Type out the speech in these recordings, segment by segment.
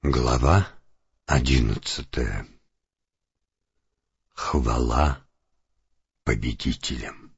Глава 11. Хвала победителям.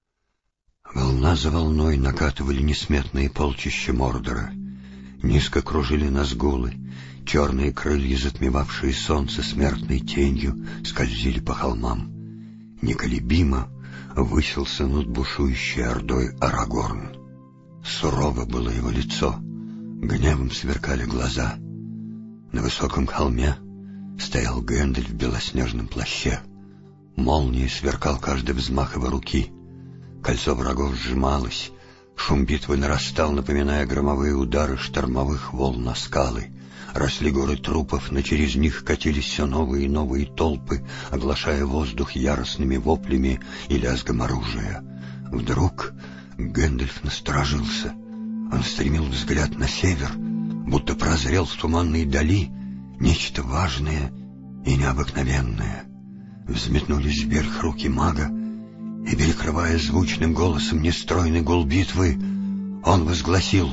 Волна за волной накатывали несметные полчища Мордора. Низко кружили назгулы, черные крылья, затмевавшие солнце смертной тенью, скользили по холмам. Неколебимо высился над бушующей ордой Арагорн. Сурово было его лицо, гневом сверкали глаза. На высоком холме стоял Гэндальф в белоснежном плаще. Молнией сверкал каждый взмах его руки. Кольцо врагов сжималось. Шум битвы нарастал, напоминая громовые удары штормовых волн на скалы. Росли горы трупов, но через них катились все новые и новые толпы, оглашая воздух яростными воплями и лязгом оружия. Вдруг Гэндальф насторожился. Он стремил взгляд на север, будто прозрел в туманной дали нечто важное и необыкновенное. Взметнулись вверх руки мага, и, перекрывая звучным голосом нестройный гул битвы, он возгласил: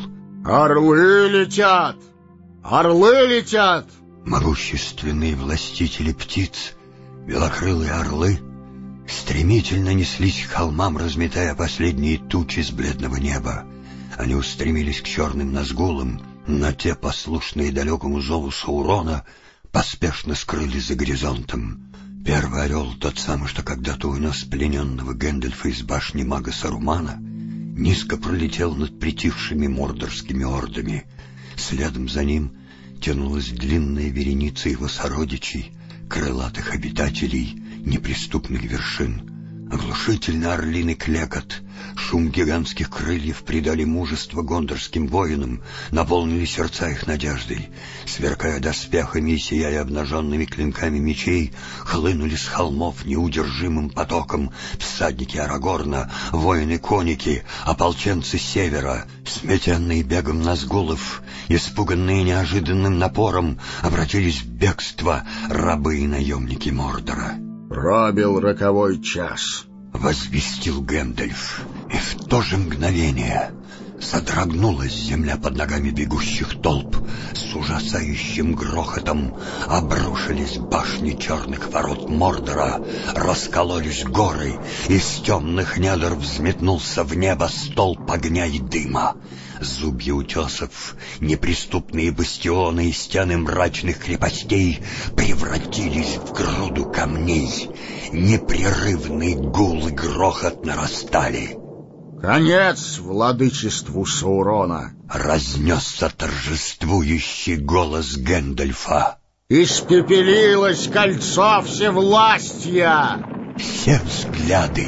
«Орлы летят! Орлы летят!» Могущественные властители птиц, белокрылые орлы, стремительно неслись к холмам, разметая последние тучи с бледного неба. Они устремились к черным назгулам, но те, послушные далекому зову Саурона, поспешно скрылись за горизонтом. Первый орел, тот самый, что когда-то унес плененного Гэндальфа из башни мага Сарумана, низко пролетел над притихшими мордорскими ордами. Следом за ним тянулась длинная вереница его сородичей, крылатых обитателей неприступных вершин. Оглушительный орлиный клекот, шум гигантских крыльев придали мужество гондорским воинам, наполнили сердца их надеждой. Сверкая доспехами и сияя обнаженными клинками мечей, хлынули с холмов неудержимым потоком всадники Арагорна, воины-коники, ополченцы севера, сметенные бегом назгулов, испуганные неожиданным напором, обратились в бегство рабы и наемники Мордора. «Пробил роковой час», — возвестил Гэндальф, и в то же мгновение содрогнулась земля под ногами бегущих толп. С ужасающим грохотом обрушились башни черных ворот Мордора, раскололись горы, из темных недр взметнулся в небо столб огня и дыма. Зубья утесов, неприступные бастионы и стены мрачных крепостей превратились в груду камней. Непрерывный гул и грохот нарастали. «Конец владычеству Саурона!» — разнесся торжествующий голос Гэндальфа. «Испепелилось кольцо всевластья!» Все взгляды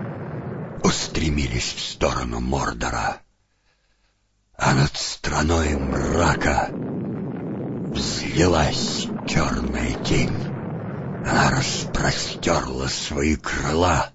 устремились в сторону Мордора. А над страной мрака взвилась черная тень. Она распростерла свои крыла,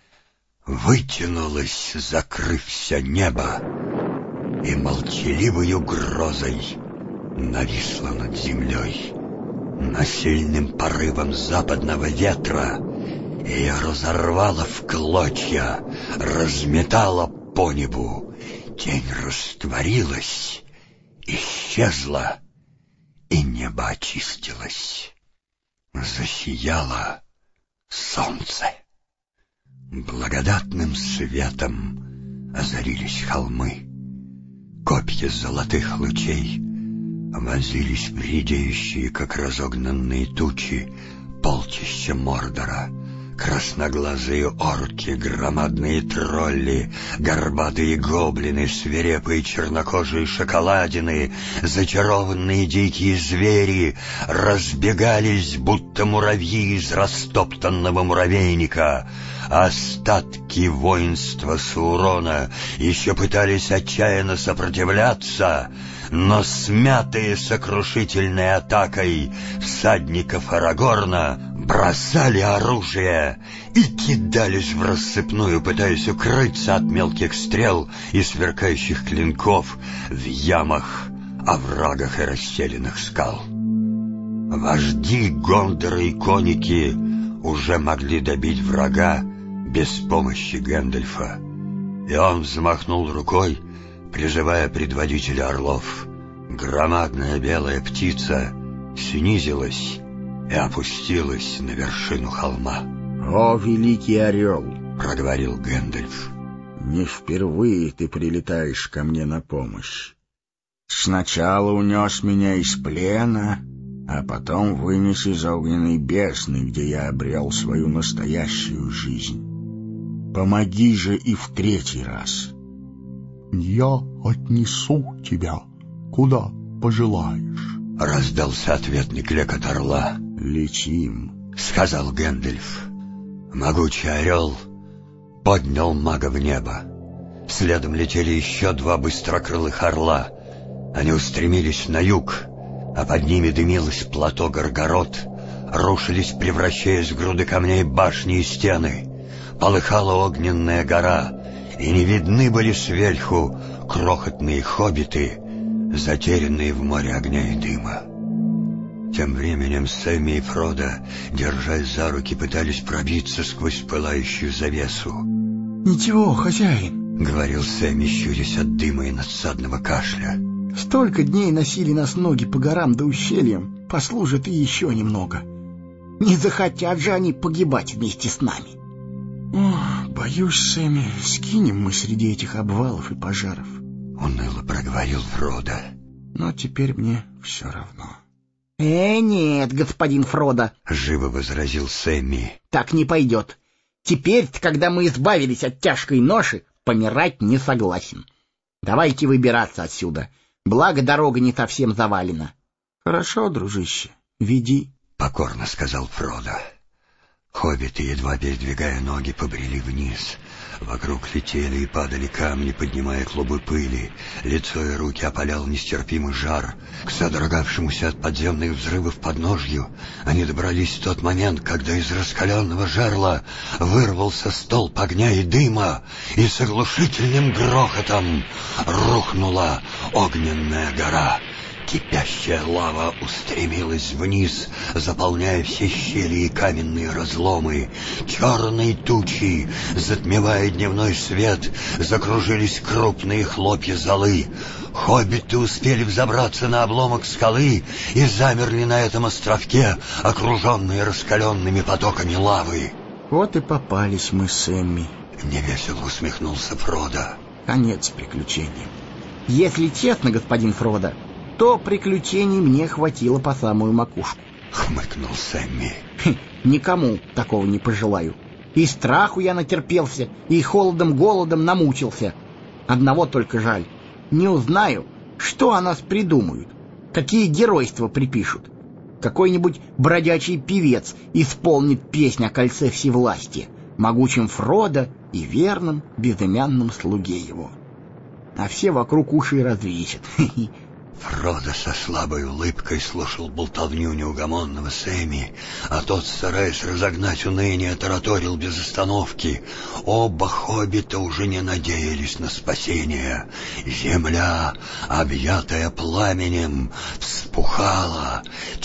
вытянулась, закрыв все небо, и молчаливой угрозой нависла над землей. Но сильным порывом западного ветра ее разорвало в клочья, разметало по небу. Тень растворилась, исчезла, и небо очистилось. Засияло солнце. Благодатным светом озарились холмы. Копья золотых лучей вонзились в редеющие, как разогнанные тучи, полчища Мордора. Красноглазые орки, громадные тролли, горбатые гоблины, свирепые чернокожие шоколадины, зачарованные дикие звери разбегались, будто муравьи из растоптанного муравейника. Остатки воинства Саурона еще пытались отчаянно сопротивляться, но смятые сокрушительной атакой всадников Арагорна бросали оружие и кидались в рассыпную, пытаясь укрыться от мелких стрел и сверкающих клинков в ямах, оврагах и расселенных скал. Вожди Гондора и коники уже могли добить врага без помощи Гэндальфа, и он взмахнул рукой, призывая предводителя орлов. Громадная белая птица снизилась и опустилась на вершину холма. «О, великий орел!» — проговорил Гэндальф. «Не впервые ты прилетаешь ко мне на помощь. Сначала унес меня из плена, а потом вынес из огненной бездны, где я обрел свою настоящую жизнь. Помоги же и в третий раз». «Я отнесу тебя, куда пожелаешь», — раздался ответный клёкот орла. «Летим», — сказал Гэндальф. Могучий орел поднял мага в небо. Следом летели еще два быстрокрылых орла. Они устремились на юг, а под ними дымилось плато Горгород, рушились, превращаясь в груды камней, башни и стены. Полыхала огненная гора, и не видны были сверху крохотные хоббиты, затерянные в море огня и дыма. Тем временем Сэмми и Фродо, держась за руки, пытались пробиться сквозь пылающую завесу. «Ничего, хозяин», — говорил Сэмми, щурясь от дыма и надсадного кашля. «Столько дней носили нас ноги по горам да ущельям, послужат и еще немного. Не захотят же они погибать вместе с нами». «Ох, боюсь, Сэмми, скинем мы среди этих обвалов и пожаров», — уныло проговорил Фродо. «Но теперь мне все равно». Нет, господин Фродо, — живо возразил Сэмми. Так не пойдет. Теперь-то, когда мы избавились от тяжкой ноши, помирать не согласен. Давайте выбираться отсюда. Благо, дорога не совсем завалена. Хорошо, дружище, веди, — покорно сказал Фродо. Хоббиты, едва передвигая ноги, побрели вниз. Вокруг летели и падали камни, поднимая клубы пыли. Лицо и руки опалял нестерпимый жар. К содрогавшемуся от подземных взрывов подножью они добрались в тот момент, когда из раскаленного жерла вырвался столб огня и дыма, и с оглушительным грохотом рухнула огненная гора. Кипящая лава устремилась вниз, заполняя все щели и каменные разломы. Черные тучи, затмевая дневной свет, закружились крупные хлопья золы. Хоббиты успели взобраться на обломок скалы и замерли на этом островке, окруженные раскаленными потоками лавы. «Вот и попались мы с Эмми», — невесело усмехнулся Фродо. «Конец приключениям». Если честно, господин Фродо, то приключений мне хватило по самую макушку. — хмыкнул Сэмми. Никому такого не пожелаю. И страху я натерпелся, и холодом-голодом намучился. Одного только жаль. Не узнаю, что о нас придумают, какие геройства припишут. Какой-нибудь бродячий певец исполнит песнь о кольце всевластия, могучем Фродо и верном безымянном слуге его. А все вокруг уши развесят. Фродо со слабой улыбкой слушал болтовню неугомонного Сэмми, а тот, стараясь разогнать уныние, тараторил без остановки. Оба хоббита уже не надеялись на спасение. Земля, объятая пламенем, вспухала,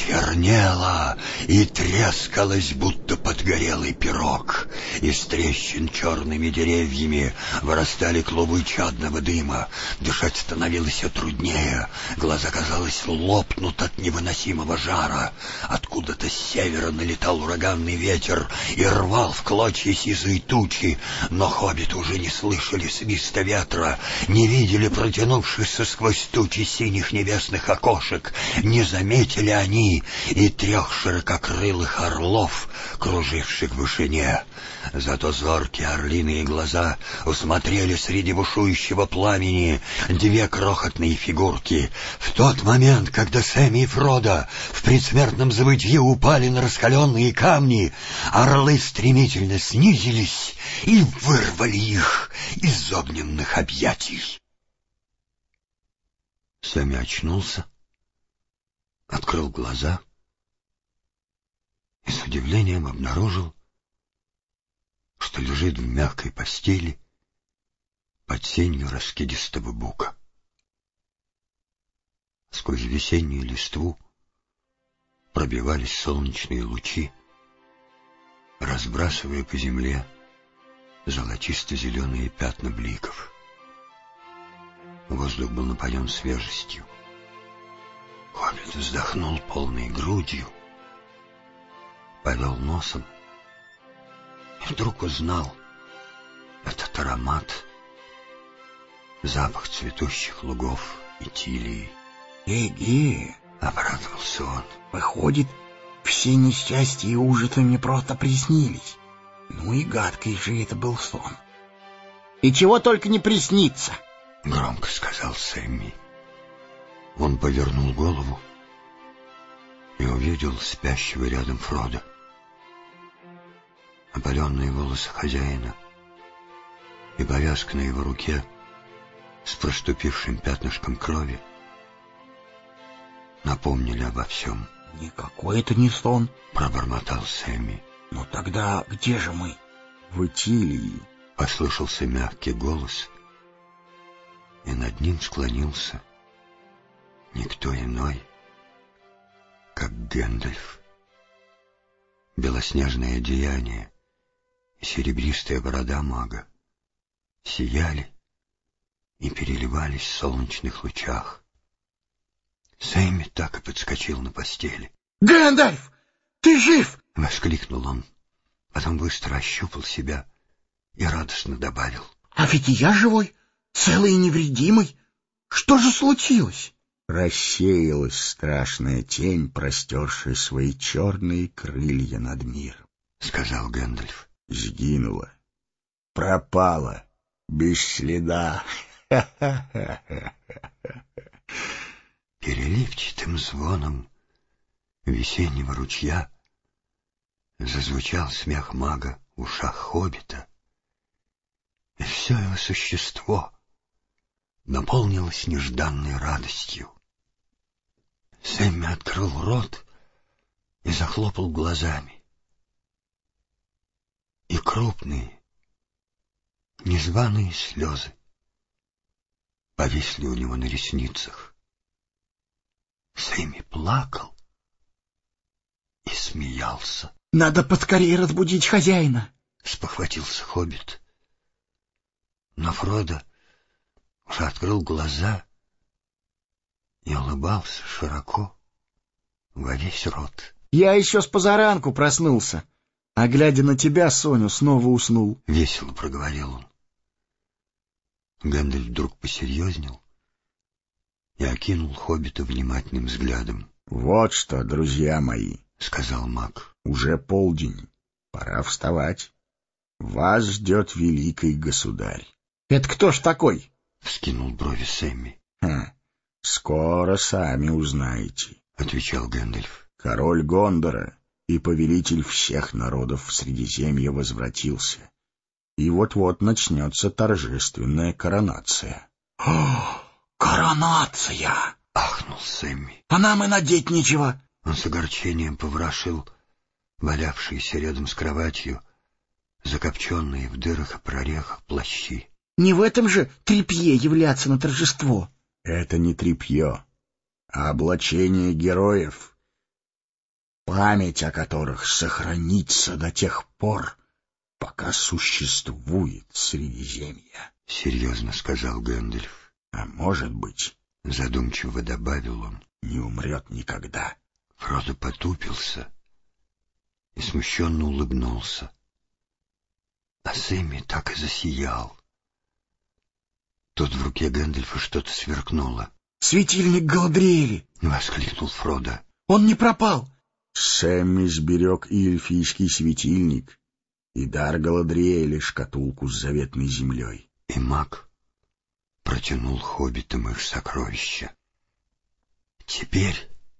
чернела и трескалась, будто подгорелый пирог. Из трещин черными деревьями вырастали клубы чадного дыма. Дышать становилось все труднее. Глаза, казалось, лопнут от невыносимого жара. Откуда-то с севера налетал ураганный ветер и рвал в клочья сизые тучи, но хоббиты уже не слышали свиста ветра, не видели протянувшихся сквозь тучи синих небесных окошек, не заметили они и трех ширококрылых орлов, круживших в вышине. Зато зоркие орлиные глаза усмотрели среди бушующего пламени две крохотные фигурки. В тот момент, когда Сэмми и Фродо в предсмертном забытье упали на раскаленные камни, орлы стремительно снизились и вырвали их из огненных объятий. Сэмми очнулся, открыл глаза и с удивлением обнаружил, что лежит в мягкой постели под сенью раскидистого бука. Сквозь весеннюю листву пробивались солнечные лучи, разбрасывая по земле Хоббит вздохнул полной грудью, повел носом и вдруг узнал этот аромат, запах цветущих лугов и тилии. Эге, Обрадовался он. выходит, все несчастья и ужасы мне просто приснились. Ну и гадкий же это был сон. И чего только не приснится, Громко сказал Сэмми. Он повернул голову и увидел спящего рядом Фродо. Опаленные волосы хозяина и повязка на его руке с проступившим пятнышком крови напомнили обо всем. Никакой это не сон. Пробормотал Сэмми. Ну тогда где же мы? В Итилии. Послышался мягкий голос, и над ним склонился никто иной, как Гэндальф. Белоснежное одеяние и серебристая борода мага сияли и переливались в солнечных лучах. Сэмми так и подскочил на постели. Гэндальф, ты жив? — воскликнул он, потом быстро ощупал себя и радостно добавил. А ведь и я живой, целый и невредимый. Что же случилось? Рассеялась страшная тень, простершая свои черные крылья над миром. — сказал Гэндальф. Сгинула, пропала, без следа. Переливчатым звоном весеннего ручья зазвучал смех мага в ушах хоббита, и все его существо наполнилось нежданной радостью. Сэмми открыл рот и захлопал глазами, и крупные, незваные слезы повисли у него на ресницах. Сэмми плакал и смеялся. — Надо поскорее разбудить хозяина, — спохватился хоббит. Но Фродо уже открыл глаза и улыбался широко во весь рот. — Я еще с позаранку проснулся, а глядя на тебя, Соню, снова уснул. — весело проговорил он. Гэндальф вдруг посерьезнел и окинул хоббита внимательным взглядом. — Вот что, друзья мои, — сказал маг. — уже полдень, пора вставать. Вас ждет великий государь. — Это кто ж такой? — вскинул брови Сэмми. — Скоро сами узнаете, — отвечал Гэндальф. — король Гондора и повелитель всех народов Средиземья возвратился, и вот-вот начнется торжественная коронация. — Коронация! — ахнул Сэмми. — А нам и надеть нечего. Он с огорчением поворошил валявшиеся рядом с кроватью закопченные в дырах и прорехах плащи. — Не в этом же тряпье являться на торжество. — Это не тряпье, а облачение героев, память о которых сохранится до тех пор, пока существует Средиземье. — серьезно сказал Гэндальф. — А может быть, — задумчиво добавил он, — не умрет никогда. Фродо потупился и смущенно улыбнулся. А Сэмми так и засиял. Тут в руке Гэндальфа что-то сверкнуло. — Светильник Галадриэли! — воскликнул Фродо. — Он не пропал! Сэмми сберег и эльфийский светильник, и дар Галадриэля шкатулку с заветной землей. И маг протянул хоббитам их сокровища. Теперь,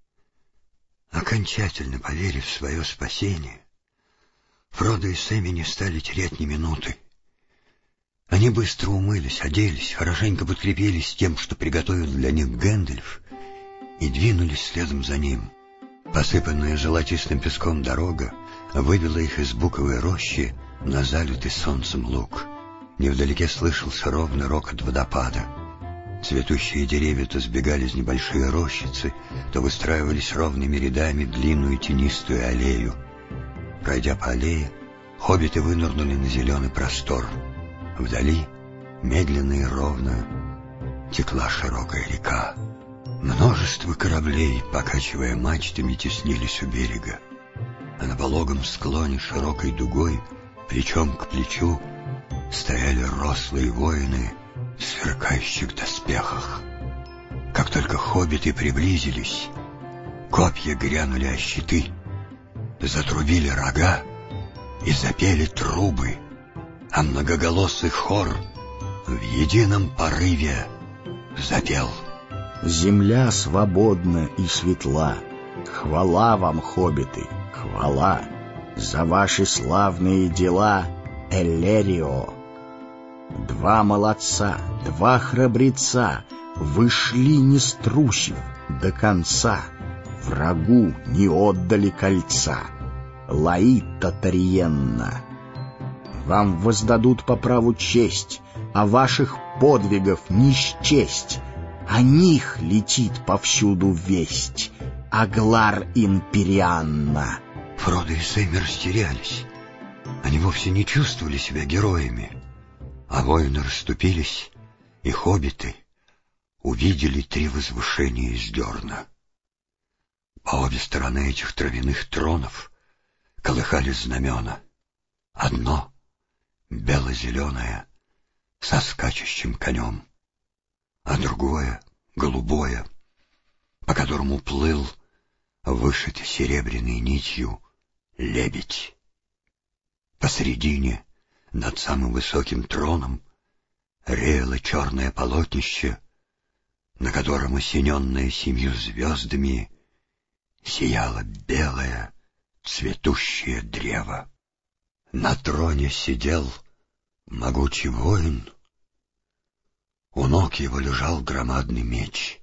окончательно поверив в свое спасение, Фродо и Сэмми не стали терять ни минуты. Они быстро умылись, оделись, хорошенько подкрепились тем, что приготовил для них Гэндальф, и двинулись следом за ним. Посыпанная золотистым песком дорога вывела их из буковой рощи на залитый солнцем луг. Невдалеке слышался ровный рокот водопада. Цветущие деревья то сбегались в небольшие рощицы, то выстраивались ровными рядами в длинную тенистую аллею. Пройдя по аллее, хоббиты вынырнули на зеленый простор. Вдали, медленно и ровно, текла широкая река. Множество кораблей, покачивая мачтами, теснились у берега, а на пологом склоне широкой дугой, плечом к плечу, стояли рослые воины в сверкающих доспехах. Как только хоббиты приблизились, копья грянули о щиты, затрубили рога и запели трубы, а многоголосый хор в едином порыве запел: «Земля свободна и светла, хвала вам, хоббиты, хвала за ваши славные дела, Эллерио! Два молодца, два храбреца, вы шли, не струсив, до конца, врагу не отдали кольца, Лаита Тариенна. Вам воздадут по праву честь, а ваших подвигов не счесть. О них летит повсюду весть, Аглар Империанна». Фродо и Сэм растерялись. Они вовсе не чувствовали себя героями, а воины расступились, и хоббиты увидели 3 возвышения из дерна. По обе стороны этих травяных тронов колыхались знамена. Одно — бело-зеленое, со скачущим конем, а другое — голубое, по которому плыл, вышитый серебряной нитью, лебедь. Посредине, над самым высоким троном, реяло черное полотнище, на котором, осененное 7 звездами, сияло белое цветущее древо. На троне сидел могучий воин. У ног его лежал громадный меч.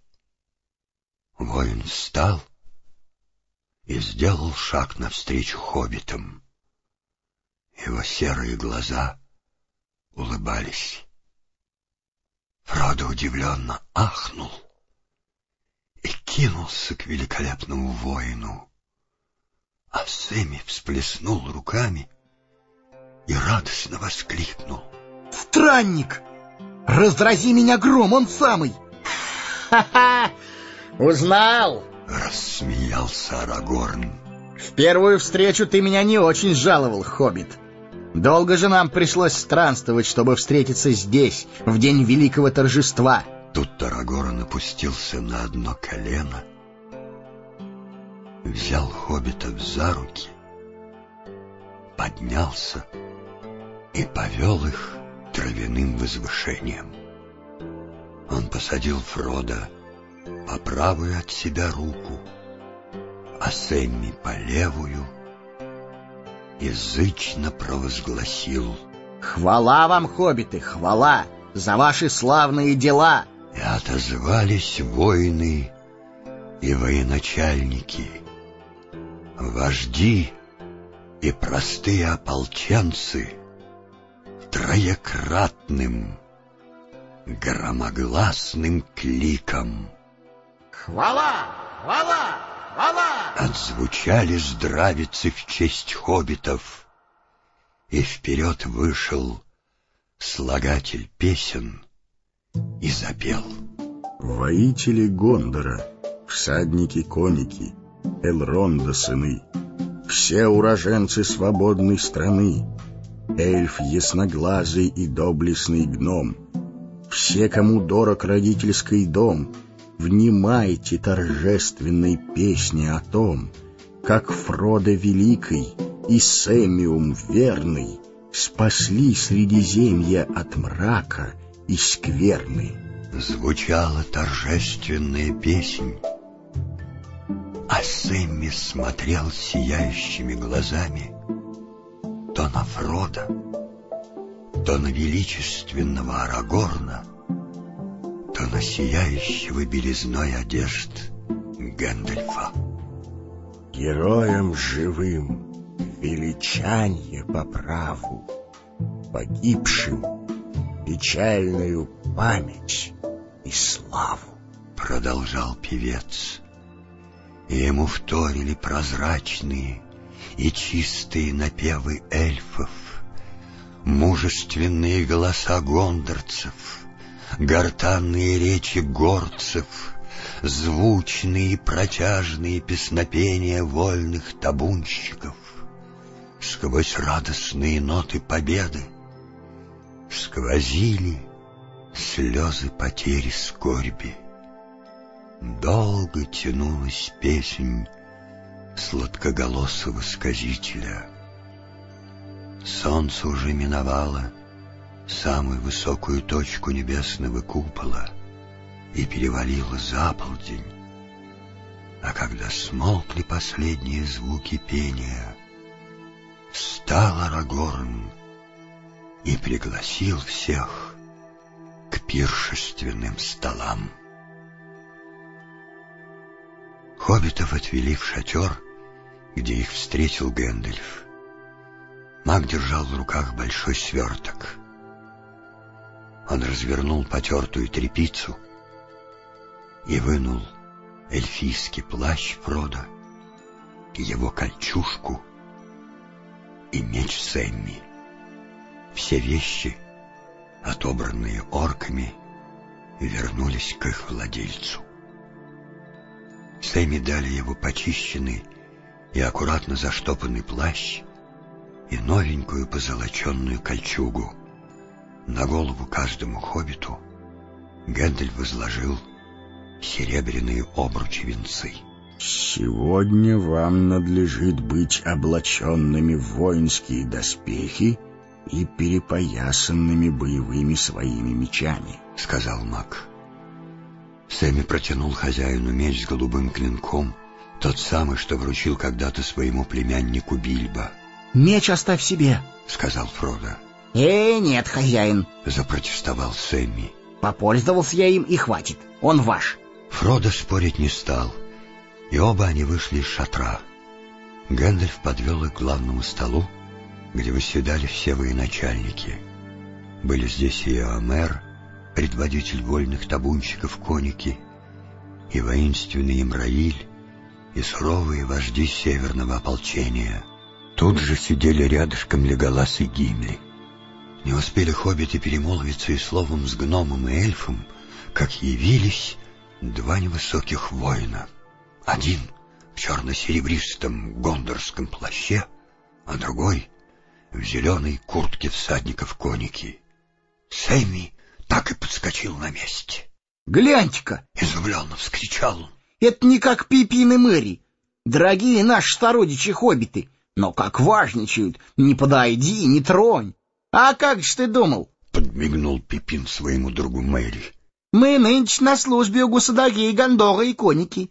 Воин встал и сделал шаг навстречу хоббитам. Его серые глаза улыбались. Фродо удивленно ахнул и кинулся к великолепному воину, а Сэм всплеснул руками и радостно воскликнул: «Странник! Разрази меня гром, он самый!» «Ха-ха! Узнал!» — рассмеялся Арагорн. «В первую встречу ты меня не очень жаловал, хоббит. Долго же нам пришлось странствовать, чтобы встретиться здесь, в день великого торжества». Тут Арагорн опустился на одно колено, взял хоббитов за руки, поднялся и повел их травяным возвышением. Он посадил Фродо по правую от себя руку, а Сэмми по левую, и зычно провозгласил: «Хвала вам, хоббиты, хвала за ваши славные дела!» И отозвались воины и военачальники, вожди и простые ополченцы троекратным громогласным кликом: «Хвала! Хвала! Хвала!» Отзвучали здравицы в честь хоббитов, и вперед вышел слагатель песен и запел: «Воители Гондора, всадники-конники, Элронда сыны, все уроженцы свободной страны, эльф ясноглазый и доблестный гном, все, кому дорог родительский дом, внимайте торжественной песне о том, как Фродо Великий и Сэмиум Верный спасли Средиземье от мрака и скверны». Звучала торжественная песнь, а Сэмми смотрел сияющими глазами то на Фродо, то на величественного Арагорна, то на сияющего белизной одежд Гэндальфа. «Героям живым величанье по праву, погибшим печальную память и славу», — продолжал певец, и ему вторили прозрачные и чистые напевы эльфов, мужественные голоса гондорцев, гортанные речи горцев, звучные и протяжные песнопения вольных табунщиков, сквозь радостные ноты победы сквозили слезы потери скорби. Долго тянулась песнь сладкоголосого сказителя. Солнце уже миновало самую высокую точку небесного купола и перевалило за полдень. А когда смолкли последние звуки пения, встал Арагорн и пригласил всех к пиршественным столам. Хоббитов отвели в шатер, где их встретил Гэндальф. Маг держал в руках большой сверток. Он развернул потертую тряпицу и вынул эльфийский плащ Фродо, его кольчужку и меч Сэмми. Все вещи, отобранные орками, вернулись к их владельцу. Сэмми дали его почищенный и аккуратно заштопанный плащ и новенькую позолоченную кольчугу. На голову каждому хоббиту Гэндальф возложил серебряные обручи-венцы. «Сегодня вам надлежит быть облаченными в воинские доспехи и перепоясанными боевыми своими мечами», — сказал маг. Сэмми протянул хозяину меч с голубым клинком, тот самый, что вручил когда-то своему племяннику Бильбо. «Меч оставь себе», — сказал Фродо. Нет, хозяин», — запротестовал Сэмми. «Попользовался я им, и хватит, он ваш». Фродо спорить не стал, и оба они вышли из шатра. Гэндальф подвел их к главному столу, где восседали все военачальники. Были здесь и Эомер, предводитель вольных табунщиков коники, и воинственный Имраиль, и суровые вожди северного ополчения. Тут же сидели рядышком Леголас и Гимли. Не успели хоббиты перемолвиться и словом с гномом и эльфом, как явились два невысоких воина. Один в черно-серебристом гондорском плаще, а другой в зеленой куртке всадников коники. Сэмми так и подскочил на месте. «Гляньте-ка!» — изумленно вскричал он. «Это не как Пипин и Мэри, дорогие наши сородичи-хоббиты, но как важничают, не подойди, не тронь. А как же ты думал?» — подмигнул Пипин своему другу Мэри. «Мы нынче на службе у гусадаги, Гондора и коники».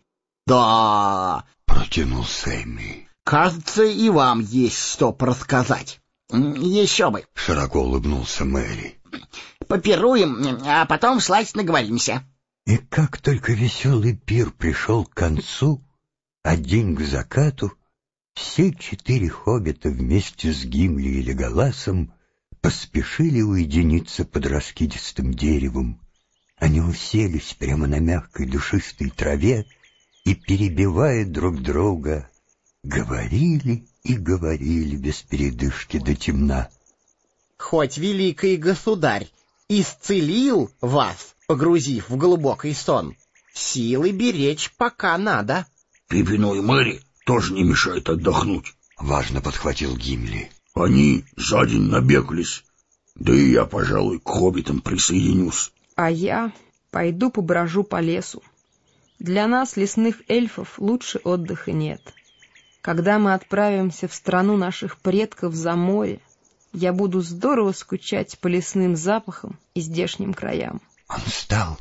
«Да!» — протянул Сэмми. «Кажется, и вам есть что рассказать. Еще бы!» — широко улыбнулся Мэри. «Попируем, а потом вслась наговоримся». И как только веселый пир пришел к концу, а день к закату, все 4 хоббита вместе с Гимли и Леголасом поспешили уединиться под раскидистым деревом. Они уселись прямо на мягкой душистой траве и, перебивая друг друга, говорили и говорили без передышки до темна. «Хоть великий государь исцелил вас, погрузив в глубокий сон, силы беречь пока надо». «Пипину и Мэри тоже не мешает отдохнуть», — важно подхватил Гимли. «Они за день набеглись, да и я, пожалуй, к хоббитам присоединюсь». «А я пойду поброжу по лесу. Для нас, лесных эльфов, лучше отдыха нет. Когда мы отправимся в страну наших предков за море, я буду здорово скучать по лесным запахам и здешним краям». Он встал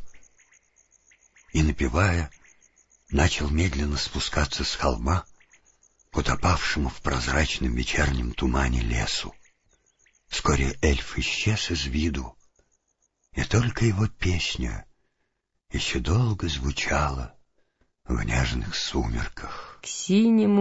и, напевая, начал медленно спускаться с холма к утопавшему в прозрачном вечернем тумане лесу. Вскоре эльф исчез из виду, и только его песня еще долго звучала в нежных сумерках. К синему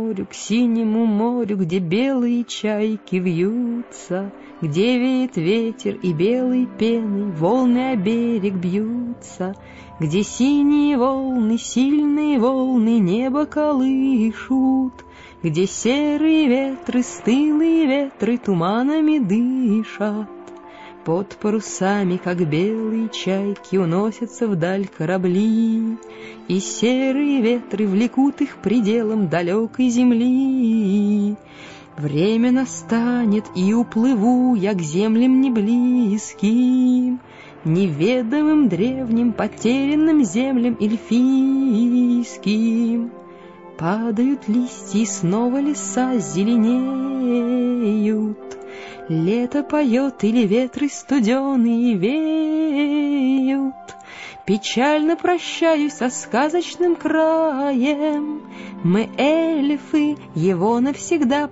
морю, где белые чайки вьются, где веет ветер и белой пеной волны о берег бьются, где синие волны, сильные волны небо колышут, где серые ветры, стылые ветры туманами дышат. Под парусами, как белые чайки, уносятся вдаль корабли, и серые ветры влекут их пределом далекой земли. Время настанет, и уплыву я к землям неблизким, неведомым древним потерянным землям эльфийским. Падают листья, и снова леса зеленеют. Лето поет, или ветры студеные веют. Печально прощаюсь со сказочным краем. Мы, эльфы, его навсегда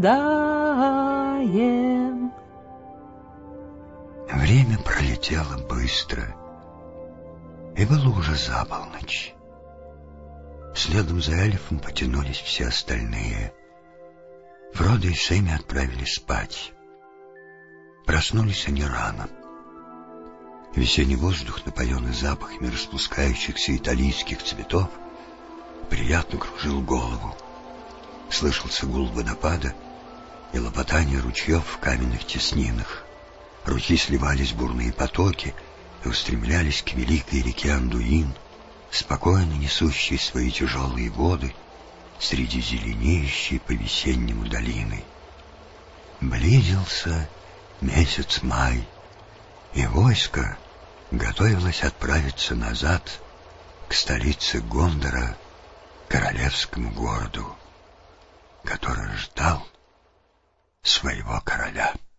покидаем. Время пролетело быстро, и было уже за полночь. Следом за эльфом потянулись все остальные. Фродо и Сэми отправились спать. Проснулись они рано. Весенний воздух, напоенный запахами распускающихся италийских цветов, приятно кружил голову. Слышался гул водопада и лопотание ручьев в каменных теснинах. Ручьи сливались в бурные потоки и устремлялись к великой реке Андуин, спокойно несущей свои тяжелые воды среди зеленеющей по-весеннему долины. Близился месяц май, и войско готовилось отправиться назад к столице Гондора, королевскому городу, который ждал своего короля.